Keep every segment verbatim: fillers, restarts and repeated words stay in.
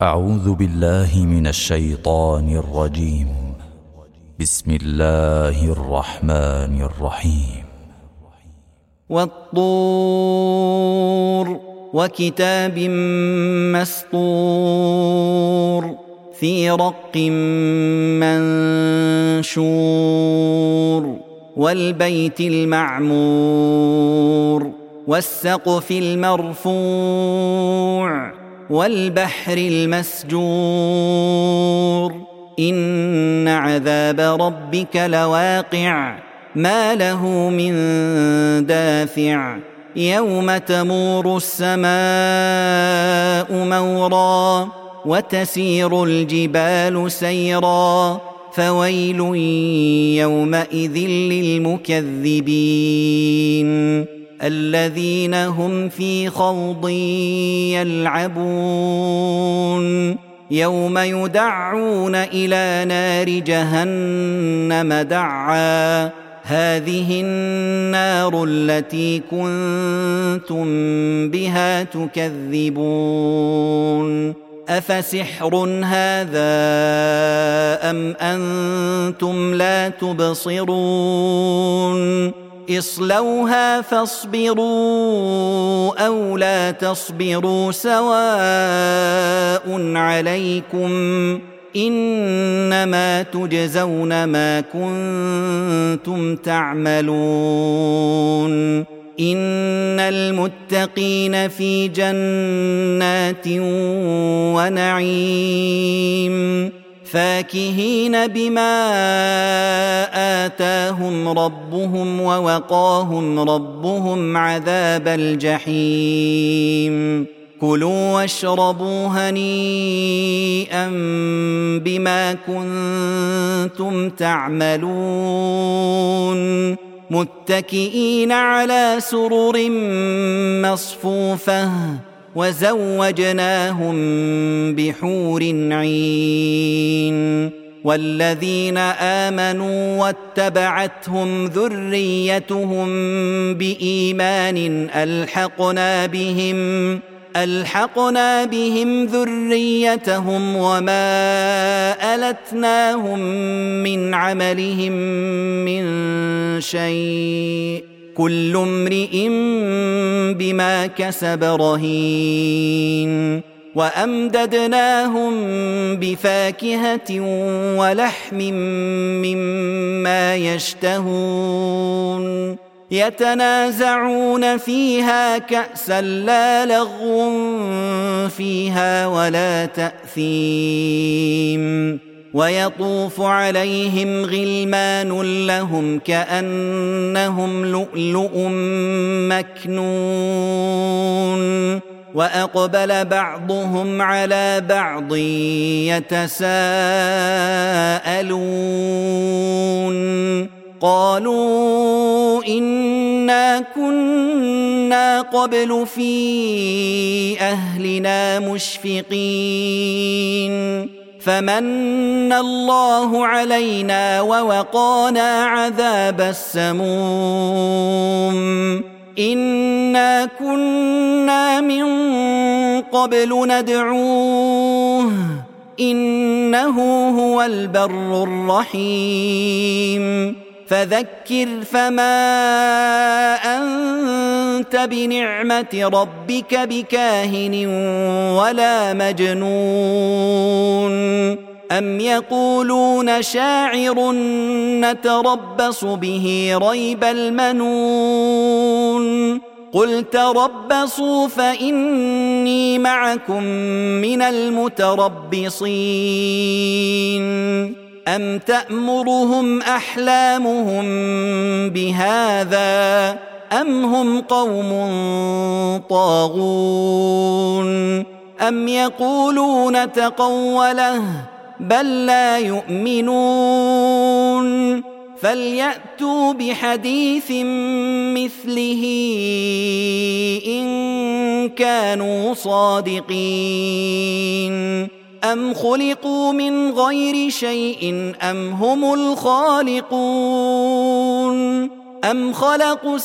أعوذ بالله من الشيطان الرجيم. بسم الله الرحمن الرحيم. والطور وكتاب مسطور في رق منشور والبيت المعمور والسقف المرفوع والبحر المسجور إن عذاب ربك لواقع ما له من دافع يوم تمور السماء مورا وتسير الجبال سيرا فويل يومئذ للمكذبين الذين هم في خوض يلعبون يوم يدعون إلى نار جهنم دعا هذه النار التي كنتم بها تكذبون أفسحر هذا أم أنتم لا تبصرون اصلوها فاصبروا أو لا تصبروا سواء عليكم إنما تجزون ما كنتم تعملون إن المتقين في جنات ونعيم فاكهين بما آتاهم ربهم ووقاهم ربهم عذاب الجحيم كلوا واشربوا هنيئا بما كنتم تعملون متكئين على سرر مصفوفة وزوجناهم بحور عين والذين آمنوا واتبعتهم ذريتهم بإيمان ألحقنا بهم ألحقنا بهم ذريتهم وما ألتناهم من عملهم من شيء كل امرئ بما كسب رهين وأمددناهم بفاكهة ولحم مما يشتهون يتنازعون فيها كأسا لا لغو فيها ولا تأثيم ويطوف عليهم غلمان لهم كأنهم لؤلؤ مكنون وأقبل بعضهم على بعض يتساءلون قالوا إنا كنا قبل في أهلنا مشفقين فمن الله علينا ووقانا عذاب السموم إنا كنا من قبل ندعوه إنه هو البر الرحيم فذكر فما أنت بنعمة ربك بكاهن ولا مجنون أم يقولون شاعر نتربص به ريب المنون قل تربصوا فإني معكم من المتربصين أم تأمرهم أحلامهم بهذا أم هم قوم طاغون أم يقولون تقوله بل لا يؤمنون فليأتوا بحديث مثله إن كانوا صادقين أم خلقوا من غير شيء أم هم الخالقون أم خلقوا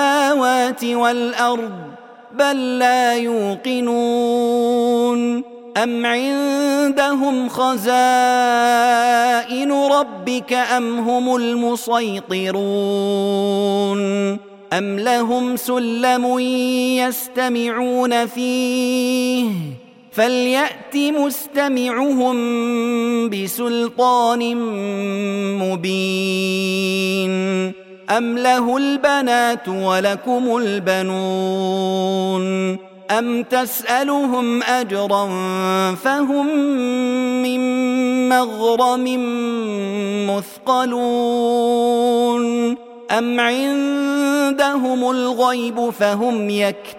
السماوات والأرض بل لا يوقنون أم عندهم خزائن ربك أم هم المسيطرون أم لهم سلم يستمعون فيه فليأت مستمعهم بسلطان مبين أم له البنات ولكم البنون أم تسألهم أجرا فهم من مغرم مثقلون أم عندهم الغيب فهم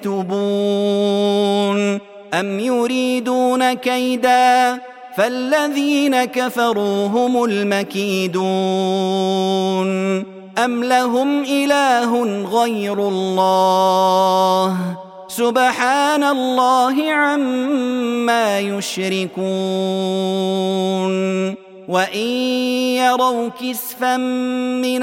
يكتبون أم يريدون كيدا فالذين كفروا هم المكيدون أم لهم إله غير الله سبحان الله عما يشركون وإن يروا كسفا من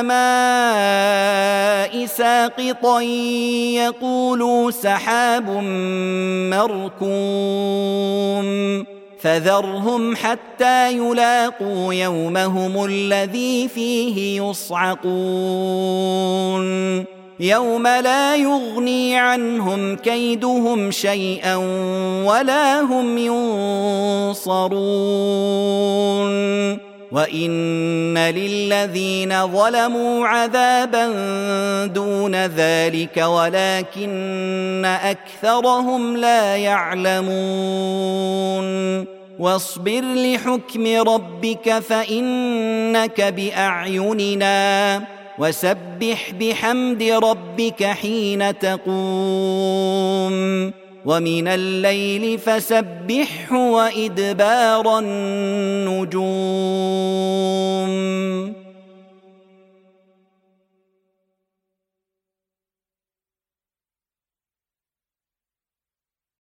السماء ساقطا يقولوا سحاب مركوم فذرهم حتى يلاقوا يومهم الذي فيه يصعقون يوم لا يغني عنهم كيدهم شيئا ولا هم ينصرون وإن للذين ظلموا عذابا دون ذلك ولكن أكثرهم لا يعلمون واصبر لحكم ربك فإنك بأعيننا وسبح بحمد ربك حين تقوم ومن الليل فسبحه وإدبار النجوم. ومن الليل فسبحه وإدبار النجوم